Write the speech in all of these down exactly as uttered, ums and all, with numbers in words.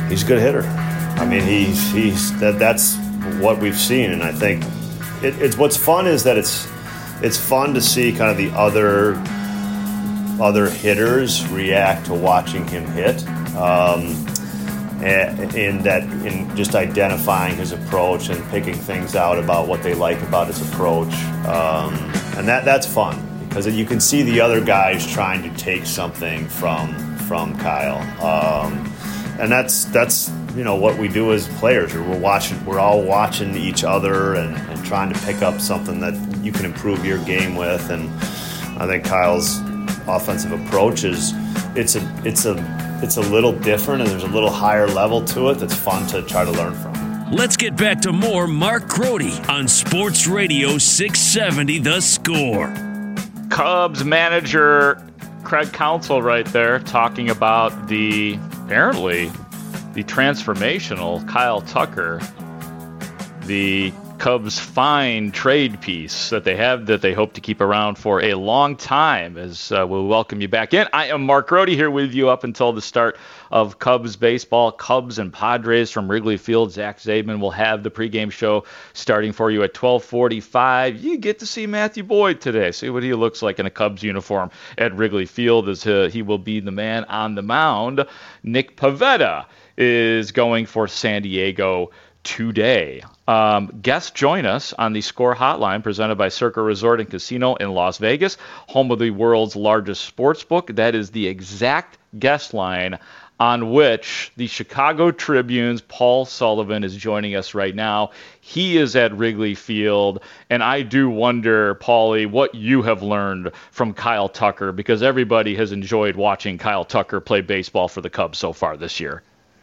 he's a good hitter. I mean, he's he's that that's what we've seen, and I think it, it's what's fun is that it's it's fun to see kind of the other other hitters react to watching him hit. Um, in that in just identifying his approach and picking things out about what they like about his approach, um, and that that's fun because you can see the other guys trying to take something from from Kyle, um, and that's that's you know what we do as players. We're watching, we're all watching each other and, and trying to pick up something that you can improve your game with. And I think Kyle's offensive approach is it's a it's a It's a little different, and there's a little higher level to it that's fun to try to learn from. Let's get back to more Mark Grote on Sports Radio six seventy The Score. Cubs manager Craig Counsell right there talking about the, apparently, the transformational Kyle Tucker, the Cubs fine trade piece that they have that they hope to keep around for a long time. As uh, we'll welcome you back in. I am Mark Grote here with you up until the start of Cubs baseball. Cubs and Padres from Wrigley Field. Zach Zaidman will have the pregame show starting for you at twelve forty-five. You get to see Matthew Boyd today. See what he looks like in a Cubs uniform at Wrigley Field as uh, he will be the man on the mound. Nick Pivetta is going for San Diego today. Um, guests join us on the Score Hotline presented by Circa Resort and Casino in Las Vegas, home of the world's largest sports book. That is the exact guest line on which the Chicago Tribune's Paul Sullivan is joining us right now. He is at Wrigley Field, and I do wonder, Paulie, what you have learned from Kyle Tucker, because everybody has enjoyed watching Kyle Tucker play baseball for the Cubs so far this year.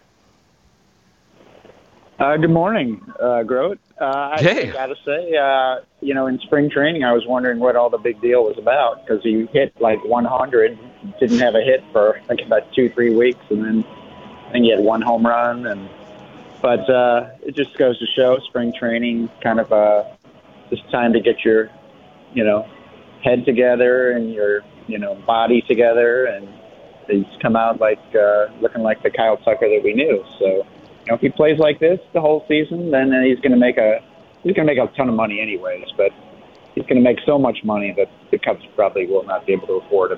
Uh, good morning, uh, Grote. Uh, I, hey. I got to say, uh, you know, in spring training, I was wondering what all the big deal was about because he hit like one hundred, didn't have a hit for like about two, three weeks, and then I think he had one home run. And but uh, it just goes to show spring training kind of uh, just time to get your, you know, head together and your, you know, body together, and he's come out like uh, looking like the Kyle Tucker that we knew. So. You know, if he plays like this the whole season, then he's going to make a he's going to make a ton of money anyways. But he's going to make so much money that the Cubs probably will not be able to afford him.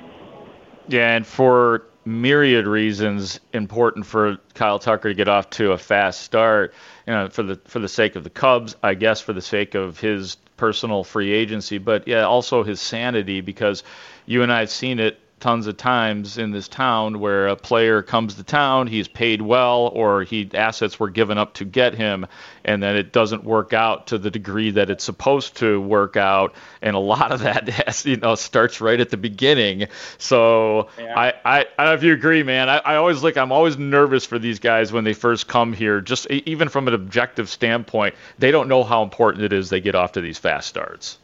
Yeah, and for myriad reasons, important for Kyle Tucker to get off to a fast start. You know, for the for the sake of the Cubs, I guess, for the sake of his personal free agency, but yeah, also his sanity, because you and I have seen it tons of times in this town where a player comes to town, he's paid well, or he assets were given up to get him, and then it doesn't work out to the degree that it's supposed to work out, and a lot of that has, you know, starts right at the beginning. So yeah. I, I, I don't know if you agree, man. I, I always like I'm always nervous for these guys when they first come here, just even from an objective standpoint. They don't know how important it is they get off to these fast starts.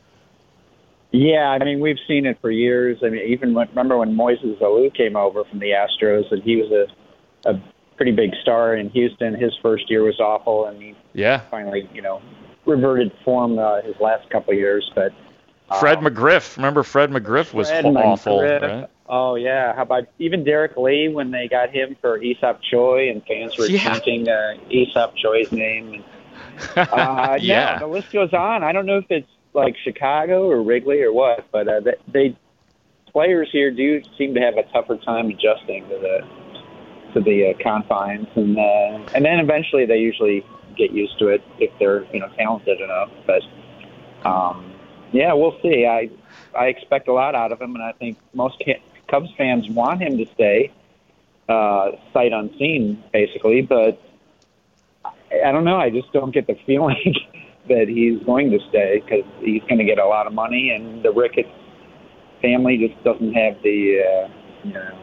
Yeah, I mean, we've seen it for years. I mean, even when, remember when Moises Alou came over from the Astros, and he was a, a pretty big star in Houston. His first year was awful, and he yeah. finally, you know, reverted form uh, his last couple of years. But um, Fred McGriff, remember Fred McGriff was Fred awful. McGriff. Right? Oh, yeah. How about even Derek Lee when they got him for Aesop Choi, and fans were yeah. chanting uh, Aesop Choi's name. And, uh, yeah. No, the list goes on. I don't know if it's like Chicago or Wrigley or what, but uh, they, they players here do seem to have a tougher time adjusting to the to the uh, confines, and uh, and then eventually they usually get used to it if they're you know talented enough. But um, yeah, we'll see. I I expect a lot out of him, and I think most Cubs fans want him to stay, uh, sight unseen, basically. But I, I don't know. I just don't get the feeling that he's going to stay because he's going to get a lot of money, and the Ricketts family just doesn't have the uh, you know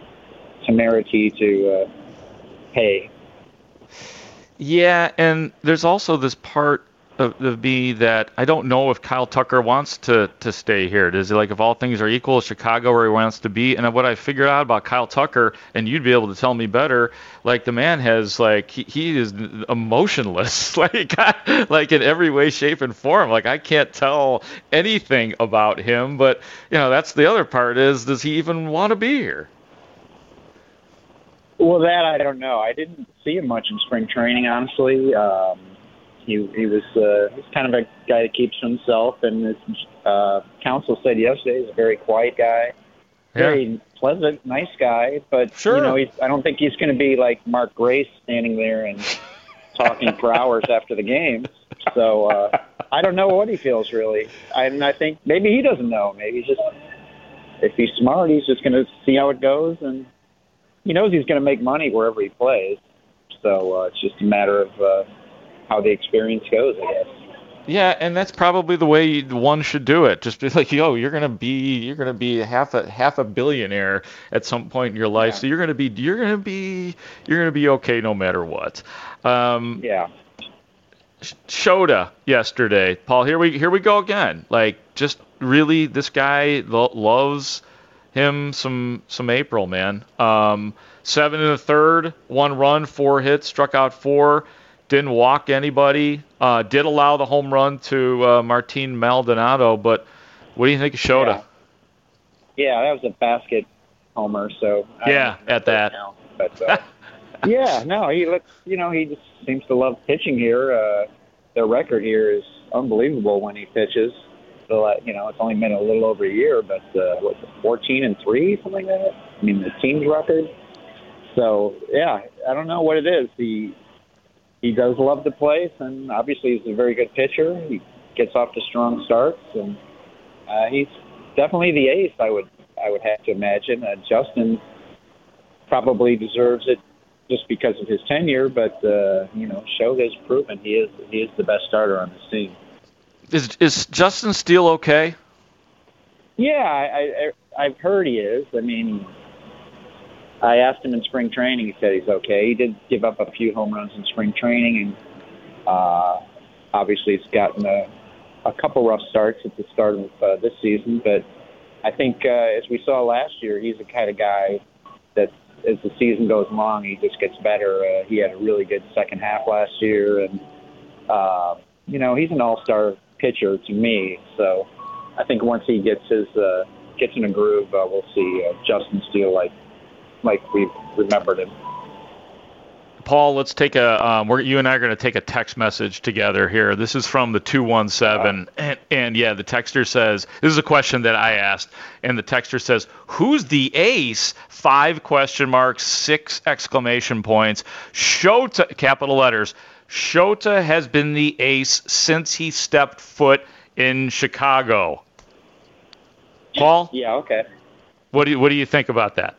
temerity to uh, pay. Yeah, and there's also this part of, of me that I don't know if Kyle Tucker wants to, to stay here. Does he, like, if all things are equal, is Chicago where he wants to be? And what I figured out about Kyle Tucker, and you'd be able to tell me better, like, the man has, like, he, he is emotionless, like, like in every way, shape, and form. Like, I can't tell anything about him, but, you know, that's the other part is, does he even want to be here? Well, that I don't know. I didn't see him much in spring training, honestly. Um, he he was uh, he's kind of a guy that keeps to himself, and his uh, counsel said yesterday he's a very quiet guy, very Yeah. pleasant, nice guy. But Sure. you know, he's, I don't think he's going to be like Mark Grace standing there and talking for hours after the game. So uh, I don't know what he feels really. I, and I think maybe he doesn't know. Maybe he's just if he's smart, he's just going to see how it goes, and he knows he's going to make money wherever he plays. So uh, it's just a matter of uh, how the experience goes, I guess. Yeah, and that's probably the way one should do it. Just be like, yo, you're gonna be, you're gonna be half a half a billionaire at some point in your life. Yeah. So you're gonna be, you're gonna be, you're gonna be okay no matter what. Um, Yeah. Shota yesterday, Paul. Here we here we go again. Like, just really, this guy lo- loves him some some April, man. Um, seven and a third, one run, four hits, struck out four, didn't walk anybody. Uh, did allow the home run to uh, Martin Maldonado. But what do you think of Shota? Yeah, yeah that was a basket homer. So I Yeah, don't know at that. now, but uh, yeah, no, he looks. You know, he just seems to love pitching here. Uh, their record here is unbelievable when he pitches. So uh, you know, it's only been a little over a year, but uh, what's it, fourteen and three, something like that. I mean, the team's record. So yeah, I don't know what it is. He he does love the place, and obviously he's a very good pitcher. He gets off to strong starts, and uh, he's definitely the ace. I would I would have to imagine. Uh, Justin probably deserves it just because of his tenure, but uh, you know, Shota has proven he is he is the best starter on this team. Is is Justin Steele okay? Yeah, I, I I've heard he is. I mean, I asked him in spring training. He said he's okay. He did give up a few home runs in spring training, and uh, obviously he's gotten a, a couple rough starts at the start of uh, this season. But I think, uh, as we saw last year, he's the kind of guy that, as the season goes along, he just gets better. Uh, he had a really good second half last year, and uh, you know, he's an all-star pitcher to me. So I think once he gets his uh, gets in a groove, uh, we'll see uh, Justin Steele like like we've remembered him. Paul, let's take a. Um, we're you and I are going to take a text message together here. This is from the two one seven, and and yeah, the texter says this is a question that I asked, and the texter says, "Who's the ace?" Five question marks, six exclamation points. Shota, capital letters. Shota has been the ace since he stepped foot in Chicago. Paul, Yeah, okay. what do you what do you think about that?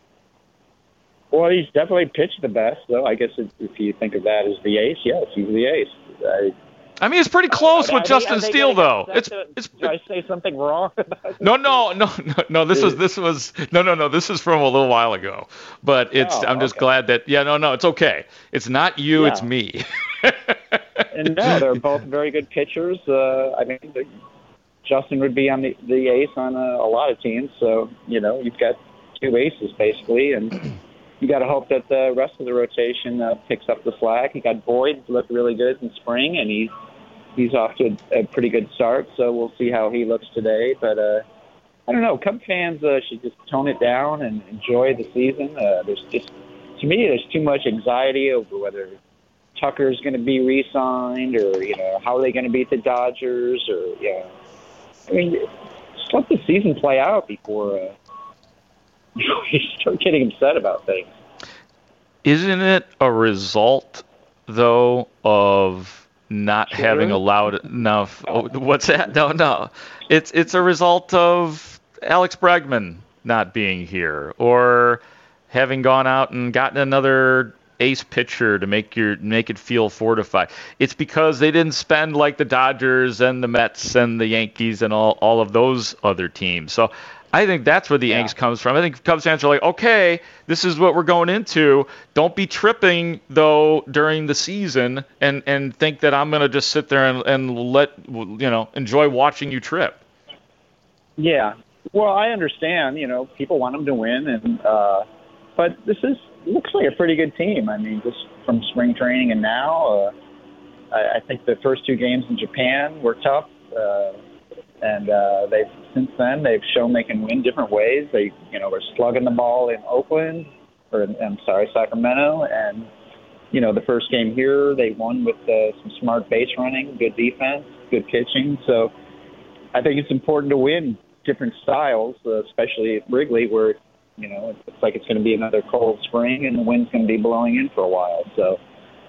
Well, he's definitely pitched the best, though. I guess if, if you think of that as the ace, yes, he's the ace. I, I mean, it's pretty close Are with they- Justin are they Steele, gonna though. get It's that to- it's Did I say something wrong about this? no, no, no, no, no. This was this was no, no, no. This is from a little while ago, but it's. Oh, I'm just okay. glad that. Yeah, no, no. It's okay. It's not you. Yeah. It's me. And no, they're both very good pitchers. Uh, I mean, the, Justin would be on the, the ace on a, a lot of teams. So, you know, you've got two aces basically, and you got to hope that the rest of the rotation uh, picks up the slack. You got Boyd looked really good in spring, and he's he's off to a, a pretty good start. So we'll see how he looks today. But uh, I don't know. Cub fans uh, should just tone it down and enjoy the season. Uh, there's just to me, there's too much anxiety over whether Tucker's going to be re-signed, or you know, how are they going to beat the Dodgers, or you know, I mean, just let the season play out before uh, you start getting upset about things. Isn't it a result, though, of not Sure. having allowed enough? Oh, what's that? No, no. It's it's a result of Alex Bregman not being here, or having gone out and gotten another ace pitcher to make your make it feel fortified. It's because they didn't spend like the Dodgers and the Mets and the Yankees and all, all of those other teams. So I think that's where the Yeah. angst comes from. I think Cubs fans are like, okay, this is what we're going into. Don't be tripping, though, during the season and, and think that I'm going to just sit there and, and let, you know, enjoy watching you trip. Yeah. Well, I understand. You know, people want them to win, and uh, but this is looks like a pretty good team. I mean, just from spring training and now, uh, I, I think the first two games in Japan were tough, uh, and uh, they've since then they've shown they can win different ways. They, you know, were slugging the ball in Oakland, or I'm sorry, Sacramento, and you know the first game here they won with uh, some smart base running, good defense, good pitching. So I think it's important to win different styles, uh, especially at Wrigley, where you know it looks like it's going to be another cold spring and the wind's going to be blowing in for a while. So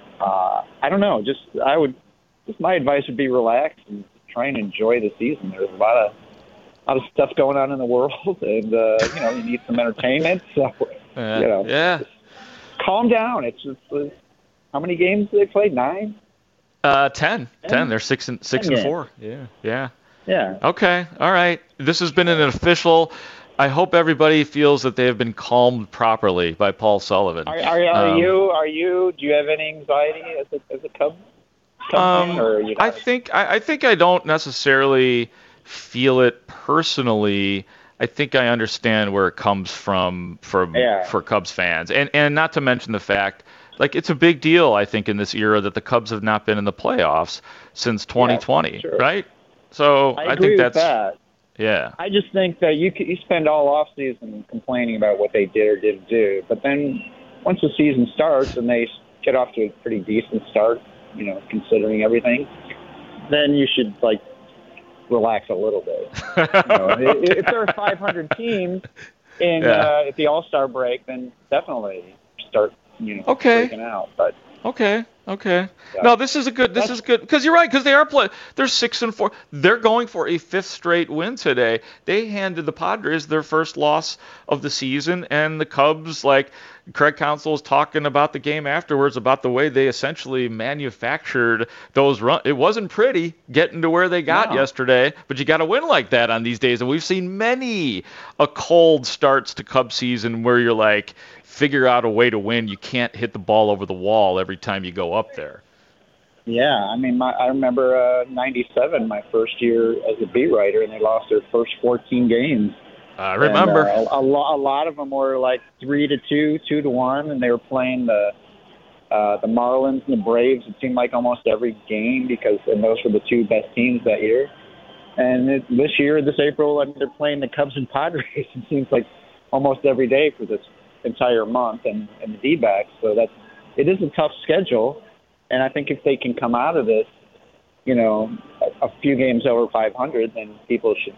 uh, I don't know. Just I would, just my advice would be relax and try and enjoy the season. There's a lot of a lot of stuff going on in the world, and uh, you know you need some entertainment. So uh, you know, yeah, calm down. It's just uh, how many games do they play? Nine. Uh, ten. ten. Ten. They're six and six ten, and yeah. four. Yeah. Yeah. Yeah. Okay. All right. This has been an official. I hope everybody feels that they have been calmed properly by Paul Sullivan. Are, are, are Um, you? Are you? Do you have any anxiety as a as a Cub? Cub Um, fan, or are you not? I think I, I think I don't necessarily feel it personally. I think I understand where it comes from for Yeah. for Cubs fans, and and not to mention the fact, like it's a big deal. I think in this era that the Cubs have not been in the playoffs since twenty twenty, sure. right? So I I, agree think with that's that. yeah. I just think that you c- you spend all off season complaining about what they did or didn't do, but then once the season starts and they get off to a pretty decent start, you know, considering everything, then you should like relax a little bit. You know, if, if there are five hundred teams in Yeah. uh, at the All-Star break, then definitely start, you know, Okay. freaking out. But Okay. Okay. Yeah. No, this is a good. This That's- is good because you're right. Because they are play. They're six and four. They're going for a fifth straight win today. They handed the Padres their first loss of the season, and the Cubs, like Craig Counsell was talking about the game afterwards about the way they essentially manufactured those runs. It wasn't pretty getting to where they got No. yesterday, but you got to win like that on these days. And we've seen many a cold starts to Cub season where you're like, figure out a way to win. You can't hit the ball over the wall every time you go up there. yeah, I mean, my, I remember uh, ninety-seven, my first year as a beat writer, and they lost their first fourteen games. I remember. And, uh, a, lo- a lot of them were like three to two, two to one, and they were playing the uh, the Marlins and the Braves. It seemed like almost every game because, and those were the two best teams that year. And it, this year, this April, I mean, they're playing the Cubs and Padres. It seems like almost every day for this entire month, and, and the D-backs. So that's it is a tough schedule, and I think if they can come out of this, you know, a, a few games over five hundred, then people should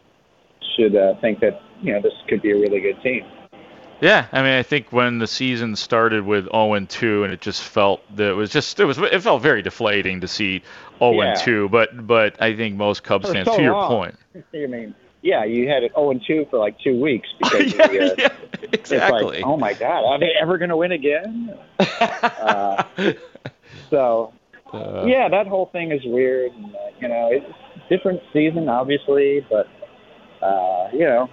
should uh, think that you know this could be a really good team. Yeah, I mean, I think when the season started with oh and two, and it just felt that it was just it was it felt very deflating to see oh and two. But but I think most Cubs For fans, so to your long. point, I mean, yeah, you had it oh and two for like two weeks because yeah, the, uh, yeah, it's exactly. like, oh my God, are they ever going to win again? uh, so, Uh, yeah, that whole thing is weird. And, uh, you know, it's a different season, obviously, but uh, you know,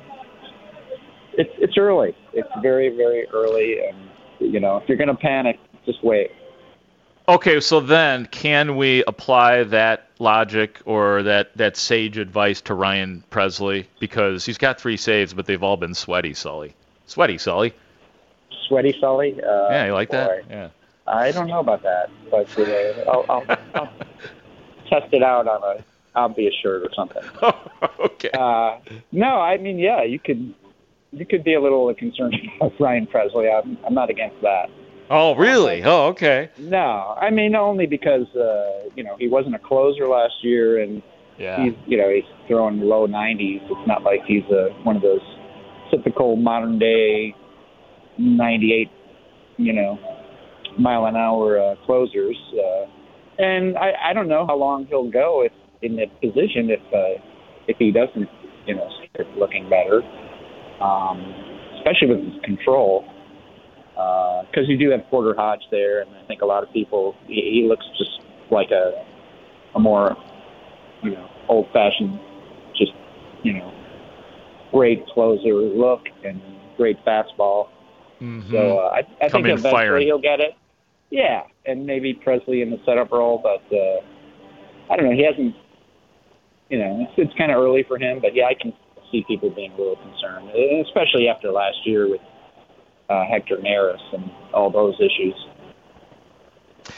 it's it's early. It's very very early, and you know, if you're going to panic, just wait. Okay, so then can we apply that logic or that, that sage advice to Ryan Presley? Because he's got three saves, but they've all been sweaty, Sully. Sweaty, Sully. Sweaty Sully. Uh, Yeah, you like boy. that? Yeah. I don't know about that, but uh, I'll, I'll, I'll test it out on a obvious shirt or something. Okay. Uh, no, I mean, yeah, you could you could be a little concerned about Ryan Presley. I'm, I'm not against that. Oh, really? Oh, okay. No, I mean only because uh, you know he wasn't a closer last year, and Yeah. he's you know he's throwing low nineties. It's not like he's a, one of those typical modern day ninety-eight, you know, mile an hour uh, closers. Uh, and I, I don't know how long he'll go if in that position if uh, if he doesn't you know start looking better, um, especially with his control. Because uh, you do have Porter Hodge there, and I think a lot of people, he, he looks just like a a more, you know, old-fashioned, just, you know, great closer look and great fastball. Mm-hmm. So uh, I, I Come think in eventually firing. he'll get it. Yeah, and maybe Presley in the setup role, but uh, I don't know. He hasn't, you know, it's, it's kind of early for him, but yeah, I can see people being a little concerned, especially after last year with Uh, Hector Neris and all those issues.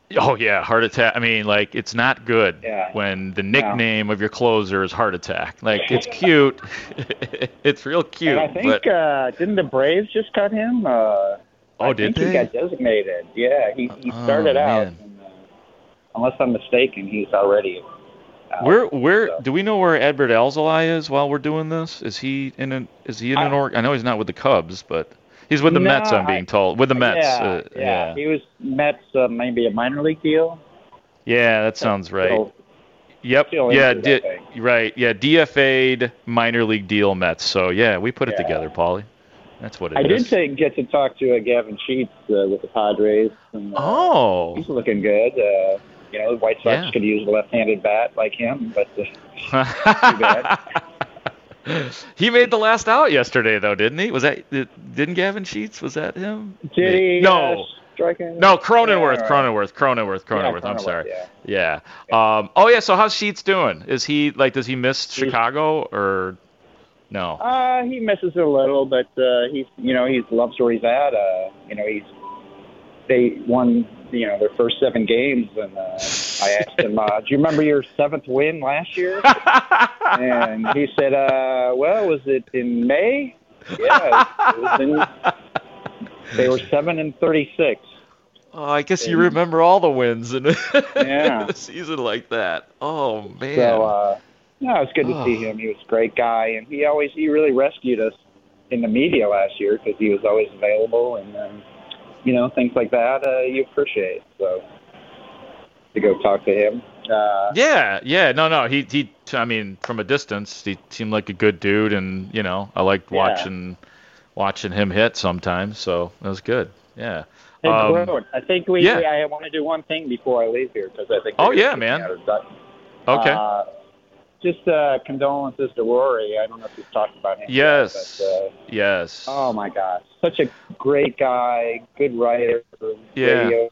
Oh yeah, heart attack. I mean, like it's not good Yeah. when the nickname of your closer is heart attack. Like it's cute, it's real cute. And I think but... uh, didn't the Braves just cut him? Uh, oh, I did think they? He got designated. Yeah, he he started oh, out. Man. And, uh, unless I'm mistaken, he's already. Out, where where so. do we know where Edward Alzolay is while we're doing this? Is he in an is he in an I, org? I know he's not with the Cubs, but he's with the no, Mets. I'm being I, told with the Mets. Yeah, uh, yeah, yeah. He was Mets, uh, maybe a minor league deal. Yeah, that sounds right. Still, yep. still yeah. injured, Di- right. Yeah. D F A'd minor league deal Mets. So yeah, we put it yeah. together, Paulie. That's what it I is. did take, get to talk to uh, Gavin Sheets uh, with the Padres. And, uh, oh. He's looking good. Uh, you know, the White Sox Yeah. could use a left-handed bat like him, but uh, too bad. He made the last out yesterday, though, didn't he? Was that didn't Gavin Sheets? Was that him? Did he? No. Uh, striking? No, Cronenworth, Yeah, Cronenworth, Cronenworth, Cronenworth. Yeah, I'm sorry. Yeah. Yeah. Um. Oh yeah. So how's Sheets doing? Is he like? Does he miss Chicago or no? Uh, he misses it a little, but uh, he's you know he loves where he's at. Uh, you know he's they won you know their first seven games, and uh, I asked him, uh, "Do you remember your seventh win last year?" And he said, uh, "Well, was it in May?" Yeah, it was in. They were seven and thirty-six. Oh, I guess you remember all the wins in, yeah. in a season like that. Oh man. So, uh, no, it's good to oh. see him. He was a great guy, and he always he really rescued us in the media last year because he was always available, and um, you know things like that uh, you appreciate. So to go talk to him. Uh, yeah, yeah, no, no. He, he. I mean, from a distance, he seemed like a good dude, and you know, I liked yeah. watching watching him hit sometimes. So that was good. Yeah. Hey, um, Grote, I think we, yeah. we. I want to do one thing before I leave here because I think. Oh yeah, man. Okay. Uh, just uh, condolences to Rory. I don't know if you've talked about him. Yes. Yet, but, uh, yes. Oh my gosh, such a great guy, good writer. Yeah. Radio.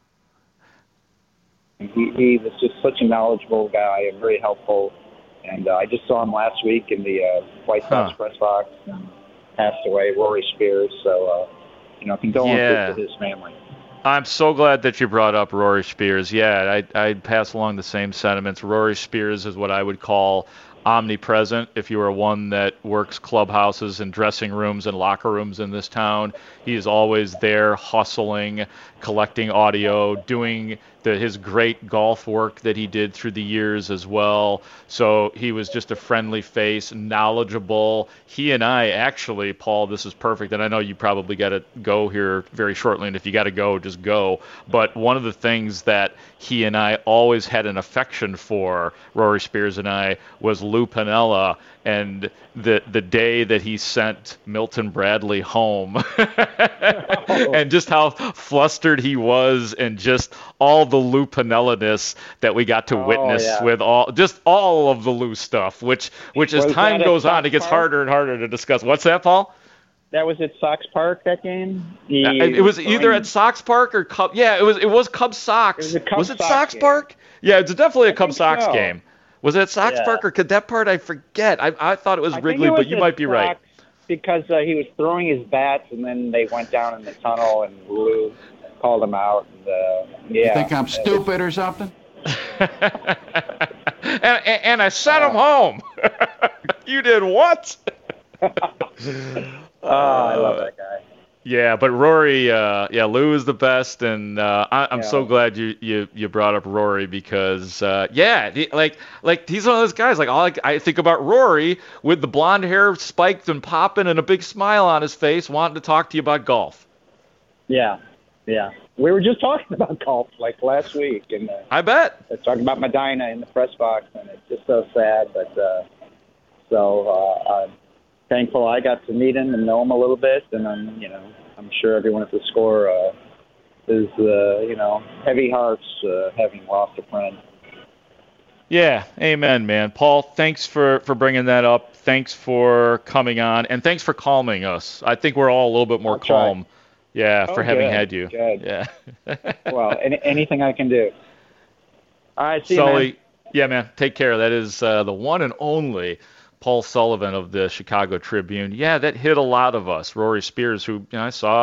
He, he was just such a knowledgeable guy and very helpful. And uh, I just saw him last week in the uh, White Sox huh. press box and passed away, Rory Spears. So, uh, you know, condolences Yeah. to his family. I'm so glad that you brought up Rory Spears. Yeah, I I'd pass along the same sentiments. Rory Spears is what I would call omnipresent. If you are one that works clubhouses and dressing rooms and locker rooms in this town, he is always there hustling, collecting audio, doing the, his great golf work that he did through the years as well. So he was just a friendly face, knowledgeable. He and I actually, Paul, this is perfect, and I know you probably got to go here very shortly, and if you got to go, just go. But one of the things that he and I always had an affection for, Rory Spears and I, was Lou Piniella, and the the day that he sent Milton Bradley home and just how flustered he was and just all the Lou Pinella-ness that we got to Oh, witness yeah. with all just all of the Lou stuff, which which as Was time that at goes on, Sox it gets Park? harder and harder to discuss. What's that, Paul? That was at Sox Park, that game? He, Uh, it was either at Sox Park or Cub. Yeah, it was it was Cubs Sox. It was a Cubs it Sox Sox game. Park? Yeah, it's definitely a I Cubs think Sox so. game. Was it at Sox Yeah. Park or could that part I forget? I I thought it was I think Wrigley, it was but you at might be right. Sox Because uh, he was throwing his bats, and then they went down in the tunnel, and Lou called him out. And, uh, yeah. You think I'm stupid or something? and, and and I sent him home. You did what? Oh, I love that guy. Yeah, but Rory, uh, yeah, Lou is the best, and uh, I, I'm Yeah. so glad you, you, you brought up Rory because, uh, yeah, he, like like he's one of those guys. Like all I, I think about Rory with the blonde hair spiked and popping and a big smile on his face, wanting to talk to you about golf. Yeah, yeah. We were just talking about golf like last week, and uh, I bet. I was talking about Medina in the press box, and it's just so sad. But uh, so uh, I'm thankful I got to meet him and know him a little bit, and I'm, you know, I'm sure everyone at the score uh, is, uh, you know, heavy hearts uh, having lost a friend. Yeah, amen, man. Paul, thanks for, for bringing that up. Thanks for coming on, and thanks for calming us. I think we're all a little bit more I'll try. calm. Yeah, Oh, for having good, had you. good. Yeah. Well, any, anything I can do. All right, see Sully, you, man. yeah, man, take care. That is uh, the one and only Paul Sullivan of the Chicago Tribune. Yeah, that hit a lot of us. Rory Spears, who you know, I saw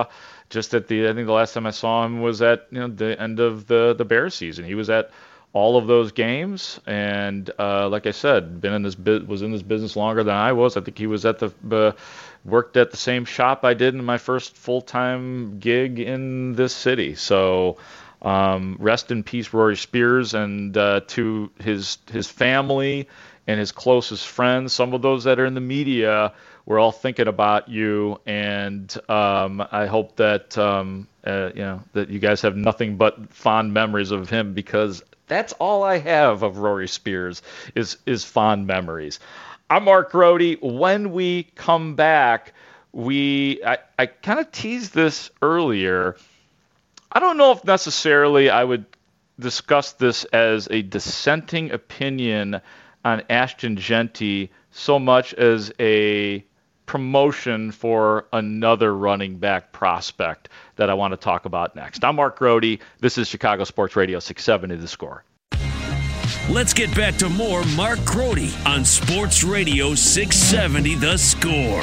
just at the, I think the last time I saw him was at, you know, the end of the, the Bears season. He was at all of those games, and uh, like I said, been in this bu- was in this business longer than I was. I think he was at the uh, worked at the same shop I did in my first full-time gig in this city. So um, rest in peace, Rory Spears, and uh, to his his family and his closest friends, some of those that are in the media. We're all thinking about you, and um, I hope that um, uh, you know that you guys have nothing but fond memories of him, because that's all I have of Rory Spears is is fond memories. I'm Mark Grote. When we come back, we I, I kind of teased this earlier. I don't know if necessarily I would discuss this as a dissenting opinion on Ashton Jeanty so much as a promotion for another running back prospect that I want to talk about next. I'm Mark Grote. This is Chicago Sports Radio six seventy The Score. Let's get back to more Mark Grote on Sports Radio six seventy The Score.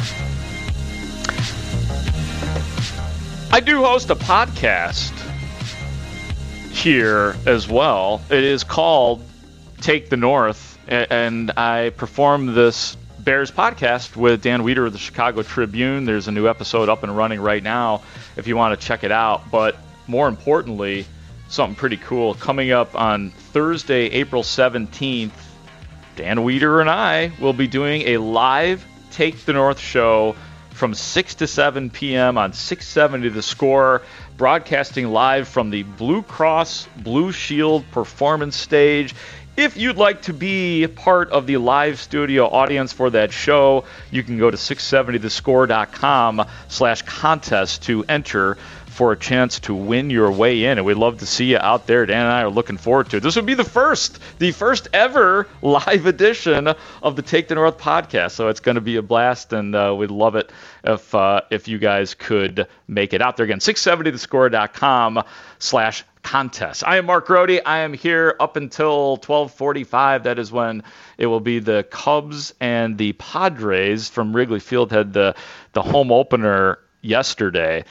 I do host a podcast here as well. It is called Take the North, and I perform this Bears podcast with Dan Wieder of the Chicago Tribune. There's a new episode up and running right now if you want to check it out. But more importantly, something pretty cool coming up on Thursday, April seventeenth. Dan Wieder and I will be doing a live Take the North show from six to seven p.m. on six seventy The Score, broadcasting live from the Blue Cross Blue Shield Performance Stage. If you'd like to be part of the live studio audience for that show, you can go to six seventy the score dot com slash contest to enter for a chance to win your way in. And we'd love to see you out there. Dan and I are looking forward to it. This would be the first, the first ever live edition of the Take the North podcast. So it's going to be a blast, and uh, we'd love it if uh, if you guys could make it out there. Again, six seventy the score dot com slash contest. I am Mark Grote. I am here up until twelve forty-five. That is when it will be the Cubs and the Padres from Wrigley Field had the, the home opener yesterday.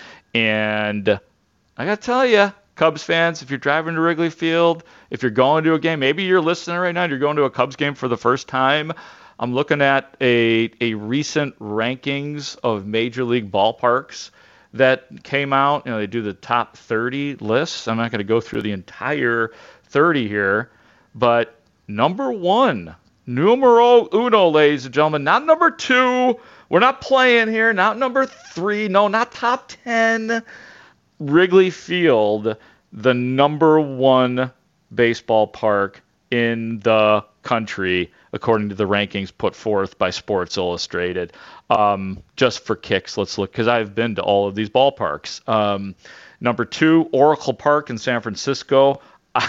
And I got to tell you, Cubs fans, if you're driving to Wrigley Field, if you're going to a game, maybe you're listening right now and you're going to a Cubs game for the first time, I'm looking at a, a recent rankings of major league ballparks that came out. You know, they do the top thirty lists. I'm not going to go through the entire thirty here, but number one, numero uno, ladies and gentlemen, not number two. We're not playing here. Not number three. No, not top ten. Wrigley Field, the number one baseball park in the country, according to the rankings put forth by Sports Illustrated. Um, just for kicks, let's look, because I've been to all of these ballparks. Um, number two, Oracle Park in San Francisco.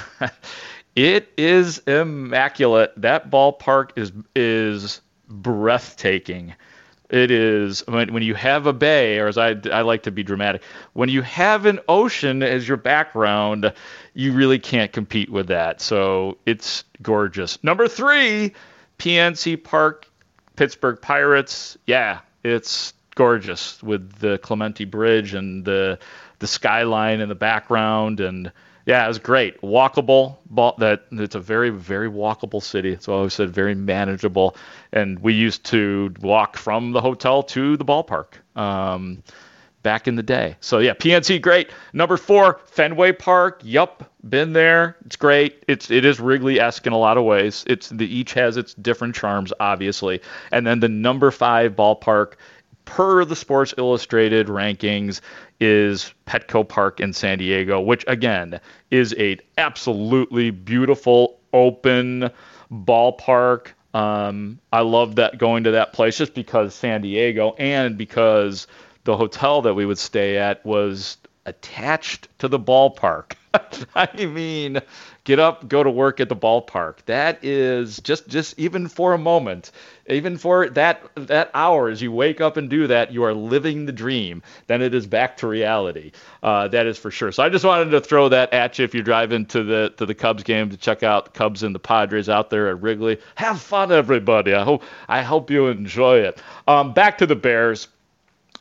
It is immaculate. That ballpark is is breathtaking. It is, when, when you have a bay, or as I, I like to be dramatic, when you have an ocean as your background, you really can't compete with that. So it's gorgeous. Number three, P N C Park, Pittsburgh Pirates. Yeah, it's gorgeous with the Clementi Bridge and the the skyline in the background. And yeah, it was great. Walkable. Ball, that it's a very, very walkable city. So I always said very manageable. And we used to walk from the hotel to the ballpark um, back in the day. So yeah, P N C, great. Number four, Fenway Park. Yup, been there. It's great. It's it is Wrigley-esque in a lot of ways. It's the each has its different charms, obviously. And then the number five ballpark, per the Sports Illustrated rankings, is Petco Park in San Diego, which again is a absolutely beautiful open ballpark. Um, I love that, going to that place, just because San Diego, and because the hotel that we would stay at was attached to the ballpark. I mean, get up, go to work at the ballpark. That is just, just even for a moment, even for that that hour as you wake up and do that, you are living the dream. Then it is back to reality. Uh, that is for sure. So I just wanted to throw that at you if you're driving to the to the Cubs game to check out the Cubs and the Padres out there at Wrigley. Have fun, everybody. I hope I hope you enjoy it. Um, back to the Bears.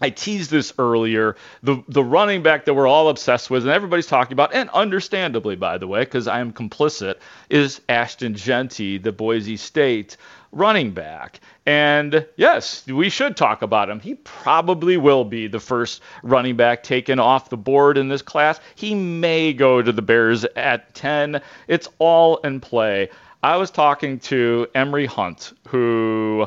I teased this earlier. The the running back that we're all obsessed with and everybody's talking about, and understandably, by the way, because I am complicit, is Ashton Jeanty, the Boise State running back. And yes, we should talk about him. He probably will be the first running back taken off the board in this class. He may go to the Bears at ten. It's all in play. I was talking to Emory Hunt, who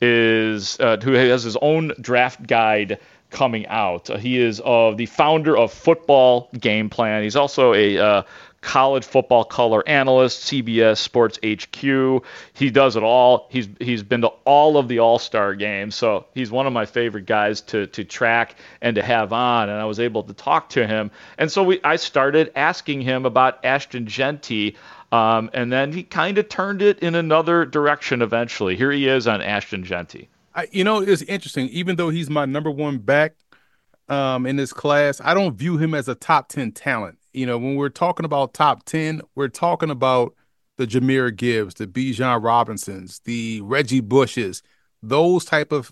is uh, who has his own draft guide coming out. Uh, he is uh, the founder of Football Game Plan. He's also a uh, college football color analyst, C B S Sports H Q. He does it all. He's he's been to all of the All-Star games, so he's one of my favorite guys to to track and to have on. And I was able to talk to him, and so we I started asking him about Ashton Jeanty. Um, and then he kind of turned it in another direction eventually. Here he is on Ashton Jeanty. I, you know, it's interesting. Even though he's my number one back um, in this class, I don't view him as a top ten talent. You know, when we're talking about top ten, we're talking about the Jahmyr Gibbs, the Bijan Robinsons, the Reggie Bushes, those type of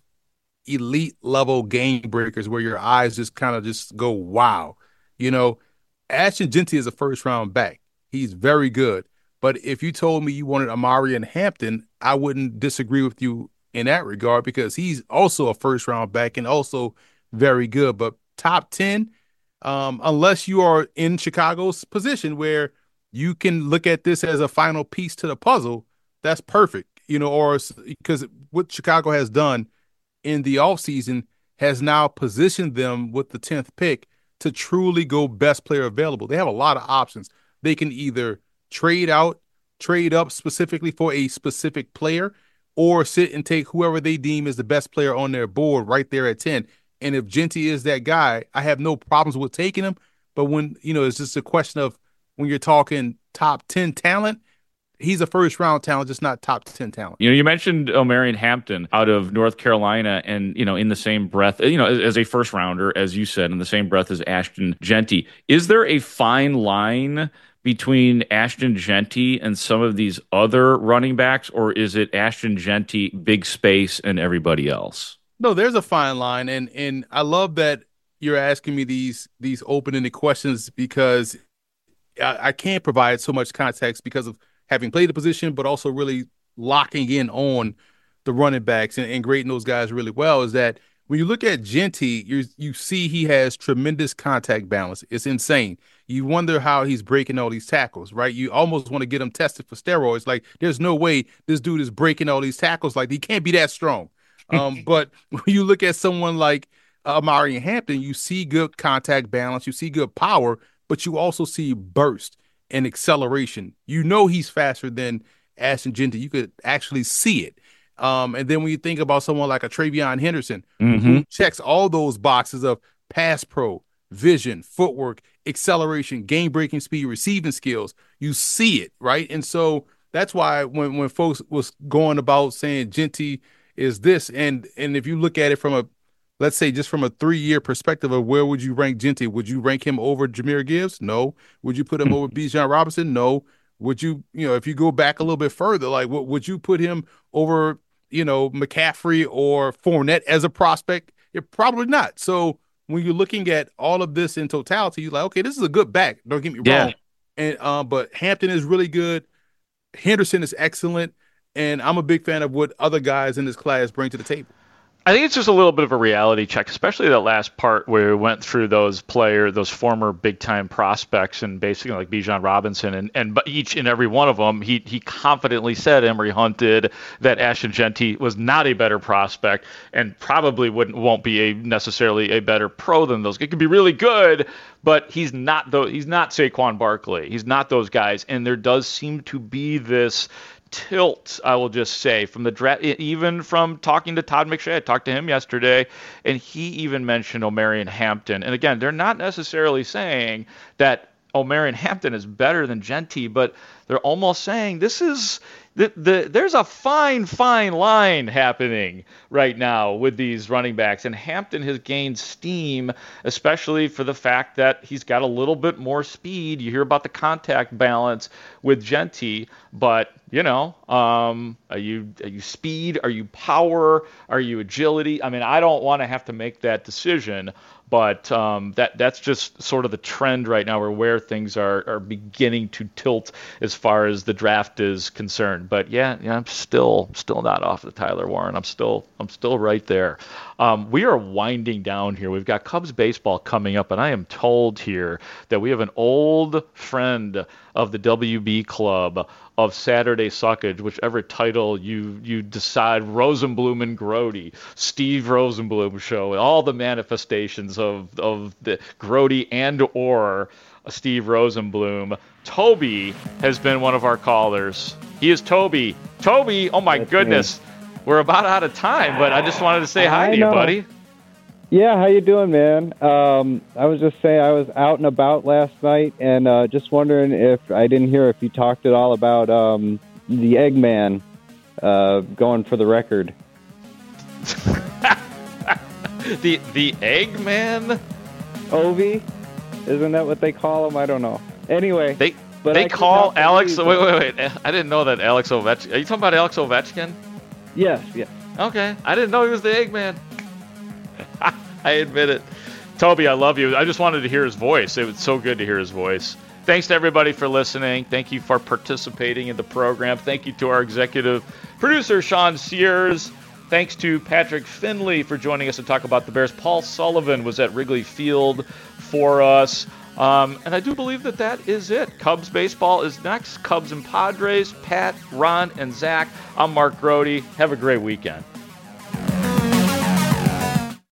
elite level game breakers where your eyes just kind of just go, wow. You know, Ashton Jeanty is a first round back. He's very good. But if you told me you wanted Omarion Hampton, I wouldn't disagree with you in that regard because he's also a first-round back and also very good. But top ten, um, unless you are in Chicago's position where you can look at this as a final piece to the puzzle, that's perfect. You know, or because what Chicago has done in the offseason has now positioned them with the tenth pick to truly go best player available. They have a lot of options. They can either trade out, trade up specifically for a specific player, or sit and take whoever they deem is the best player on their board right there at ten. And if Jeanty is that guy, I have no problems with taking him. But when, you know, it's just a question of when you're talking top ten talent, he's a first round talent, just not top ten talent. You know, you mentioned Omarion Hampton out of North Carolina, and, you know, in the same breath, you know, as, as a first rounder, as you said, in the same breath as Ashton Jeanty. Is there a fine line between Ashton Jeanty and some of these other running backs, or is it Ashton Jeanty, big space, and everybody else? No, there's a fine line, and and I love that you're asking me these these open-ended questions because I, I can't provide so much context because of having played the position, but also really locking in on the running backs and, and grading those guys really well. Is that when you look at Jeanty, you you see he has tremendous contact balance. It's insane. You wonder how he's breaking all these tackles, right? You almost want to get him tested for steroids. Like, there's no way this dude is breaking all these tackles. Like, he can't be that strong. Um, but when you look at someone like uh, Omarion Hampton, you see good contact balance, you see good power, but you also see burst and acceleration. You know he's faster than Ashton Jeanty. You could actually see it. Um, and then when you think about someone like a Travion Henderson, mm-hmm. who checks all those boxes of pass pro, vision, footwork, acceleration, game-breaking speed, receiving skills, you see it, right? And so that's why when, when folks was going about saying Jeanty is this, and and if you look at it from a, let's say just from a three-year perspective of where would you rank Jeanty? Would you rank him over Jahmyr Gibbs? No. Would you put him over Bijan Robinson? No. Would you, you know, if you go back a little bit further, like, what, would you put him over, you know, McCaffrey or Fournette as a prospect? You're probably not. So when you're looking at all of this in totality, you're like, okay, this is a good back. Don't get me yeah. wrong. And um, but Hampton is really good. Henderson is excellent. And I'm a big fan of what other guys in this class bring to the table. I think it's just a little bit of a reality check, especially that last part where we went through those player, those former big-time prospects, and basically like Bijan Robinson, and, and each and every one of them, he he confidently said, Emory Hunt did, that Ashton Jeanty was not a better prospect and probably wouldn't won't be a necessarily a better pro than those. It could be really good, but he's not though he's not Saquon Barkley. He's not those guys, and there does seem to be this tilt, I will just say, from the draft, even from talking to Todd McShay. I talked to him yesterday, and he even mentioned Omarion Hampton. And again, they're not necessarily saying that oh, Marion Hampton is better than Jeanty, but they're almost saying this is the, the there's a fine, fine line happening right now with these running backs. And Hampton has gained steam, especially for the fact that he's got a little bit more speed. You hear about the contact balance with Jeanty, but, you know, um, are you are you speed? Are you power? Are you agility? I mean, I don't want to have to make that decision. But um, that that's just sort of the trend right now, or where things are, are beginning to tilt as far as the draft is concerned. But yeah, yeah, I'm still still not off the Tyler Warren. I'm still I'm still right there. Um, we are winding down here. We've got Cubs baseball coming up, and I am told here that we have an old friend of the W B Club of Saturday Suckage, whichever title you you decide, Rosenblum and Grody, Steve Rosenblum show, all the manifestations of of the Grody and or Steve Rosenblum. Toby has been one of our callers. He is Toby. Toby, oh my That's goodness. Me. We're about out of time, but I just wanted to say hi I to know. you, buddy. Yeah, how you doing, man? Um, I was just saying I was out and about last night, and uh, just wondering if I didn't hear if you talked at all about um, the Eggman uh, going for the record. the the Eggman? Ovi? Isn't that what they call him? I don't know. Anyway, they but they I call Alex. Wait, wait, wait! I didn't know that Alex Ovechkin. Are you talking about Alex Ovechkin? Yes, yes. Okay, I didn't know he was the Eggman. I admit it. Toby, I love you. I just wanted to hear his voice. It was so good to hear his voice. Thanks to everybody for listening. Thank you for participating in the program. Thank you to our executive producer, Sean Sears. Thanks to Patrick Finley for joining us to talk about the Bears. Paul Sullivan was at Wrigley Field for us. Um, and I do believe that that is it. Cubs baseball is next. Cubs and Padres. Pat, Ron, and Zach. I'm Mark Grody. Have a great weekend.